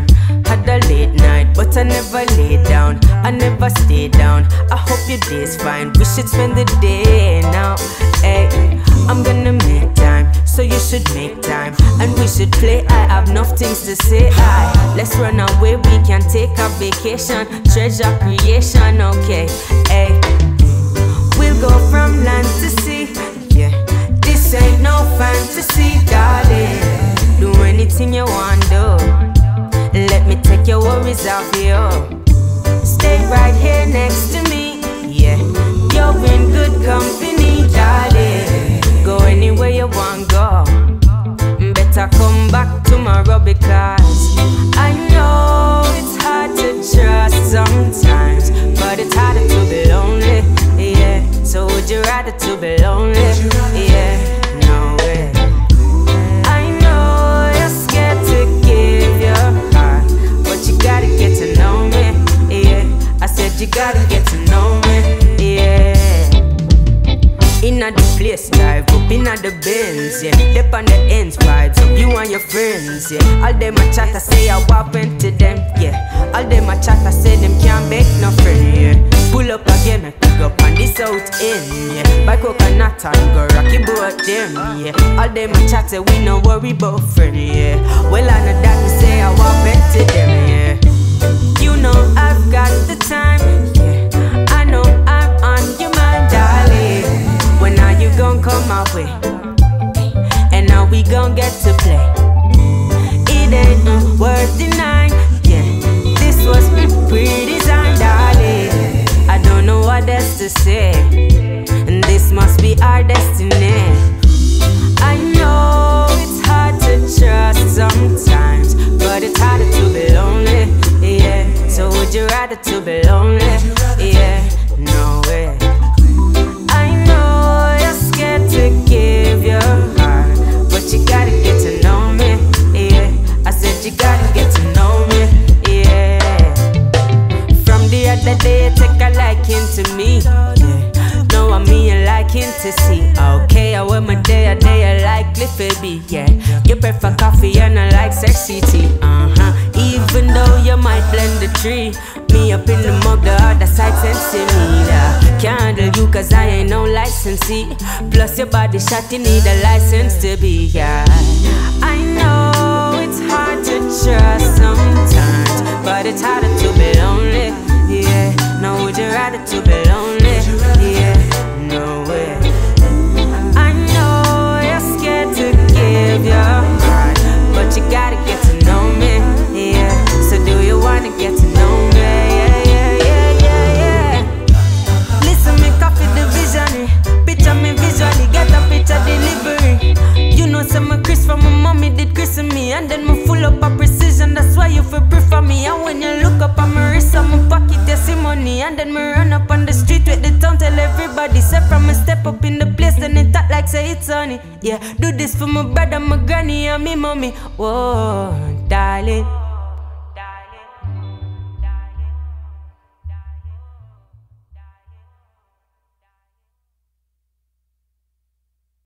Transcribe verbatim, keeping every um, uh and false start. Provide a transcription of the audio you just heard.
time. Had a late night, but I never lay down. I never stay down. I hope your day's fine. We should spend the day now. Hey, I'm gonna make time, so you should make time. And we should play. I have enough things to say. Aye, let's run away. We can take a vacation. Treasure creation, okay. Hey, we'll go from land to sea. Yeah, this ain't no fantasy, darling. Do anything you want, do. Let me take your worries off you. Stay right here next to me. Yeah, you're in good company, darling. Go anywhere you want, go. Better come back tomorrow because I know it's hard to trust sometimes, but it's harder to be lonely. Yeah, so would you rather to be lonely? Yeah, no way. I know you're scared to give your heart, but you gotta get to know me. Yeah, I said you gotta get to know me. Yeah. Inna the place, drive up inna the Benz, yeah. Dip on the ends, vibes up you and your friends, yeah. All them a chat, I say I walk into them, yeah. All them a chat, I say them can't make no friend, yeah. Pull up again, I pick up on the south end, yeah. Buy coconut and go rocky boat them, yeah. All them a chat, say we no worry about friend, yeah. Well I know that, me say I walk into them, yeah. You know I've got the time, yeah. I know I'm on your mind, darling. When are you gon' come my way? And now we gon' get to play. It ain't uh, worth denying, yeah. This was pre-designed, darling. I don't know what else to say, and this must be our destiny. I know it's hard to trust sometimes, but it's harder to be lonely, yeah. So would you rather to be lonely? Yeah, no way. To give your heart, but you gotta get to know me, yeah. I said you gotta get to know me, yeah. From the other day, you take a liking to me, yeah. Know what me you liking to see. Okay, I wear my day a day, I like Cliffy B, yeah. You prefer coffee and I like sexy tea, uh-huh. Even though you might blend the tree, me up in the mug, the other side centimeter. Can't handle you cause I ain't no licensee. Plus your body shot, you need a license to be, yeah. I know it's hard to trust sometimes, but it's harder to be lonely, yeah. Now would you rather to be lonely, yeah, no way. I know you're scared to give your heart, but you gotta get to know me, yeah. So do you wanna get to know me? Yeah, yeah, yeah, yeah, yeah. Listen, me copy the vision, picture me visually, get a picture delivery. You know some Chris from my mommy did Chris and me, and then me full up a precision. That's why you feel prefer me. And when you look up at my wrist, on my pocket you see money, and then me run up on the street with the town, tell everybody. Say from me step up in the place, then it talk like say it's sunny. Yeah, do this for my brother, my granny, and me mommy. Whoa, darling.